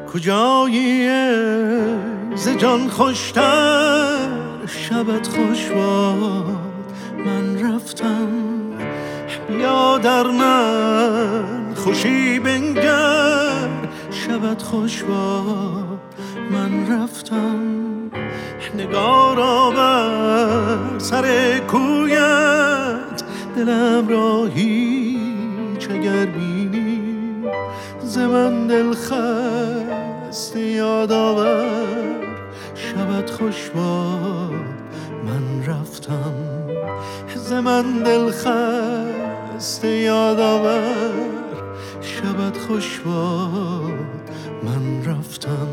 کجایی ز جان خوشتر شبت خوش باد من رفتم بیا در من خوشی بنگر شبت خوش باد من رفتم نگارا بر سر کویت دلم را هیچ اگر بینی ز من دل خسته یاد آور شبت خوش باد من رفتم ز من دل خسته یاد آور شبت خوش باد من رفتم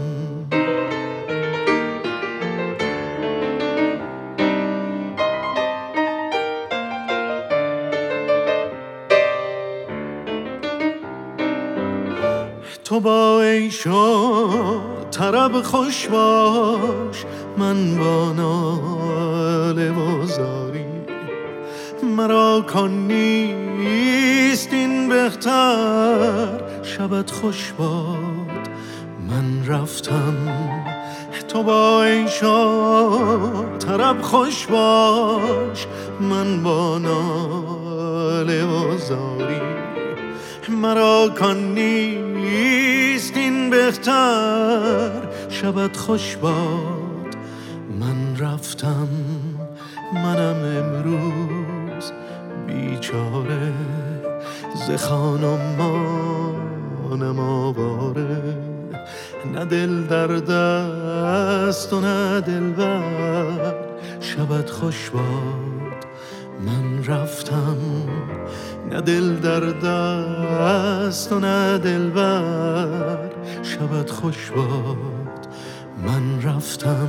تو با عیش و طرب خوش باش من با ناله و زاری مرا کان نیست این بهتر شبت خوش باد من رفتم تو با عیش و طرب خوش باش من با ناله و زاری مرا کان نیست این بهتر شبت خوش باد من رفتم منم امروز بیچاره ز خانم مانم آواره نه دل در دست و نه دلبر شبت خوش باد من رفتم نه دل در دست و نه دلبر شبت خوش باد من رفتم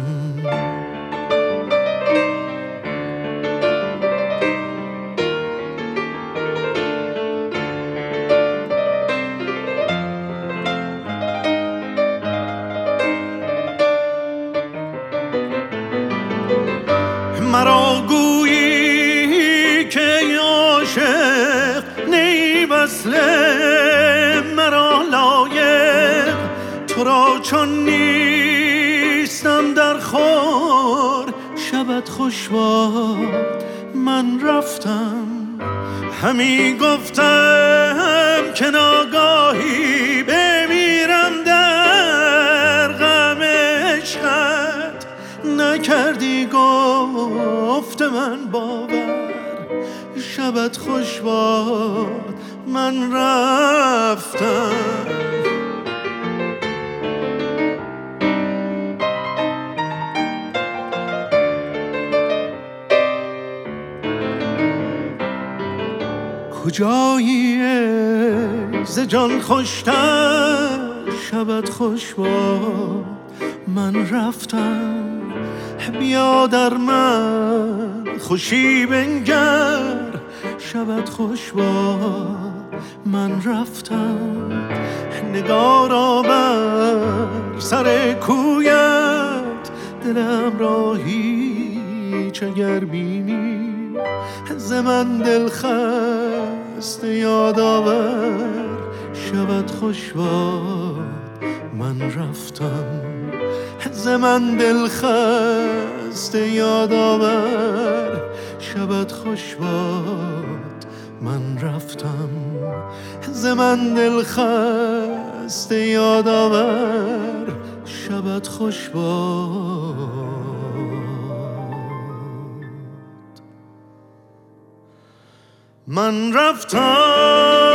مرا گویی که عاشق نی وصل مرا لایق تو را چون نیستم در خور شبت خوش باد من رفتم همی گفتم که ناگاهی بمیرم در غم عشقت نکردی گفت من باور شبت خوش باد من رفتم کجایی ز جان خوشتر شبت خوش باد من رفتم بیا در من خوشی بنگر شبت خوش باد من رفتم نگارا بر سر کویت دلم را هیچ اگر بینی ز من دل خسته یاد آور شبت خوش باد من رفتم ز من دل خسته یاد آور شبت خوش باد من رفتم ز من دل خسته یاد آور شبت خوش باد من رفتم